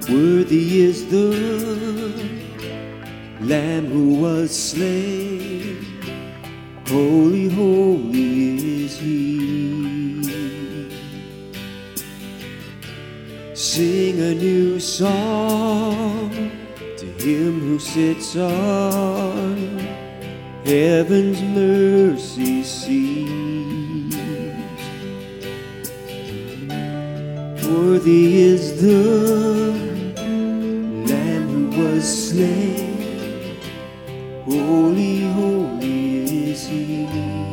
Worthy is the Lamb who was slain. Holy, holy is He. Sing a new song to Him who sits on heaven's mercy seat. Worthy is the Lamb who was slain. Holy, holy is He.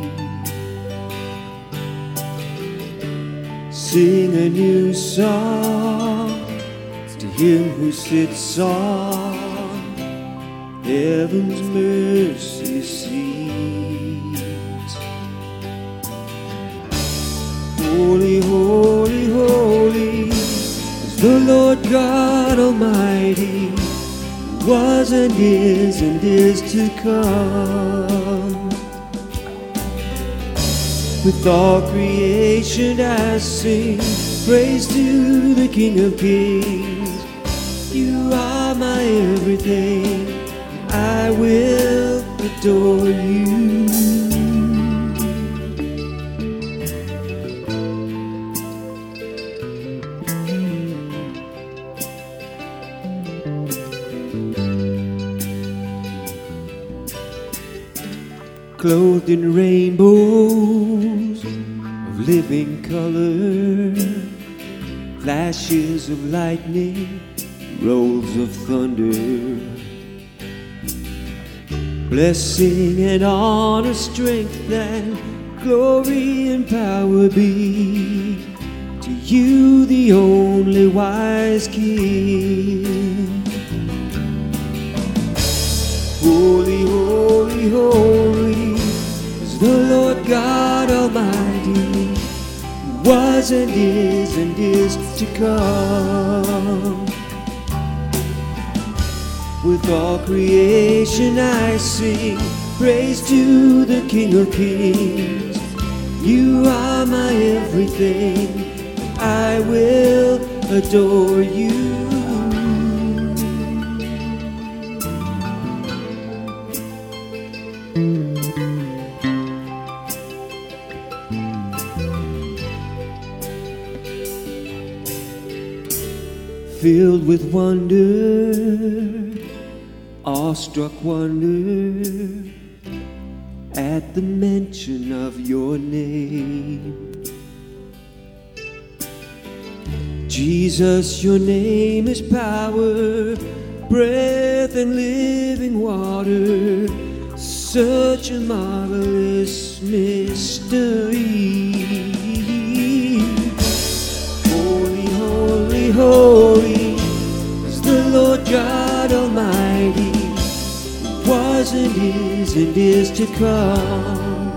Sing a new song to Him who sits on heaven's mercy seat. Holy, holy, holy is the Lord God Almighty, who was and is to come. With all creation I sing praise to the King of Kings. You are my everything, I will adore you. Clothed in rainbows of living color, flashes of lightning, rolls of thunder. Blessing and honor, strength and glory and power be to you, the only wise King. Holy, holy, holy is the Lord God Almighty, who was and is to come. With all creation I sing praise to the King of Kings. You are my everything, I will adore you. Filled with wonder, awestruck wonder, at the mention of your name. Jesus, your name is power, breath and living water, such a marvelous mystery. Holy, holy, holy is the Lord God Almighty, who was and is to come.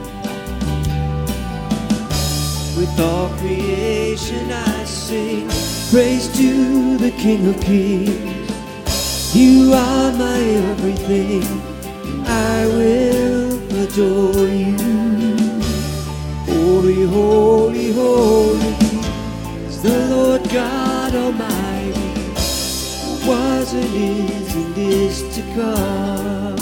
With all creation I sing praise to the King of Kings. You are my everything, I will adore you. Holy, holy, holy is the Lord God Almighty, who was and is to come.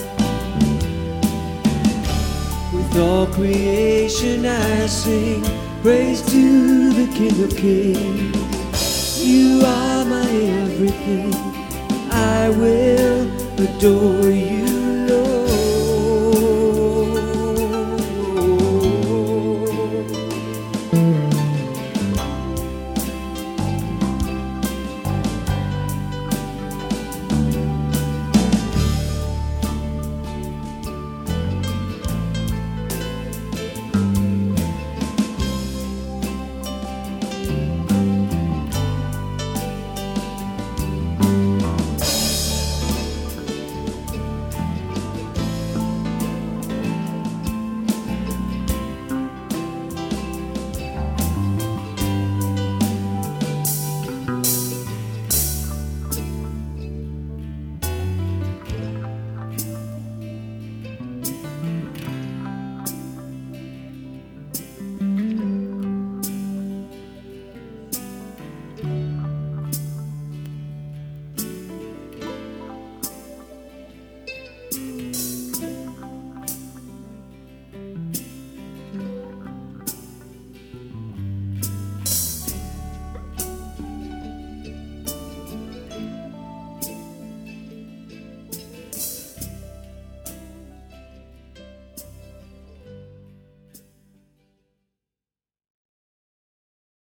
With all creation I sing praise to the King of Kings. You are my everything, I will adore you.